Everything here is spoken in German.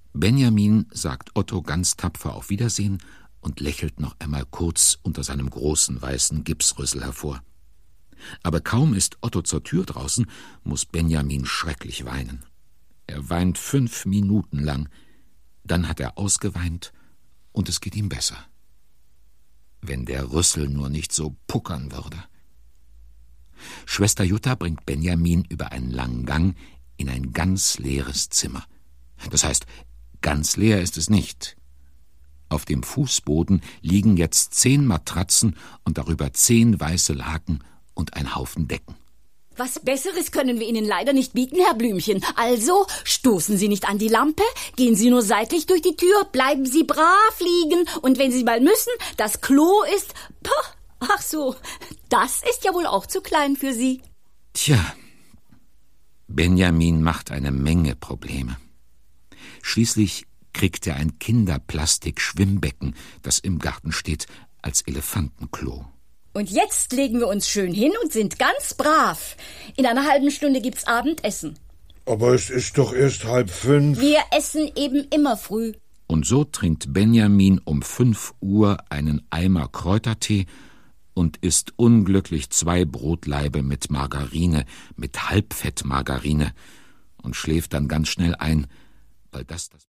Benjamin sagt Otto ganz tapfer auf Wiedersehen und lächelt noch einmal kurz unter seinem großen weißen Gipsrüssel hervor. Aber kaum ist Otto zur Tür draußen, muss Benjamin schrecklich weinen. Er weint 5 Minuten lang, dann hat er ausgeweint und es geht ihm besser. Wenn der Rüssel nur nicht so puckern würde. Schwester Jutta bringt Benjamin über einen langen Gang in ein ganz leeres Zimmer. Das heißt, ganz leer ist es nicht. Auf dem Fußboden liegen jetzt 10 Matratzen und darüber 10 weiße Laken und ein Haufen Decken. Was Besseres können wir Ihnen leider nicht bieten, Herr Blümchen. Also, stoßen Sie nicht an die Lampe, gehen Sie nur seitlich durch die Tür, bleiben Sie brav liegen und wenn Sie mal müssen, das Klo ist... Ach so, das ist ja wohl auch zu klein für Sie. Tja, Benjamin macht eine Menge Probleme. Schließlich kriegt er ein Kinderplastik-Schwimmbecken, das im Garten steht, als Elefantenklo. Und jetzt legen wir uns schön hin und sind ganz brav. In einer halben Stunde gibt's Abendessen. Aber es ist doch erst 4:30. Wir essen eben immer früh. Und so trinkt Benjamin um 5 Uhr einen Eimer Kräutertee und isst unglücklich 2 Brotlaibe mit Margarine, mit Halbfettmargarine und schläft dann ganz schnell ein, weil das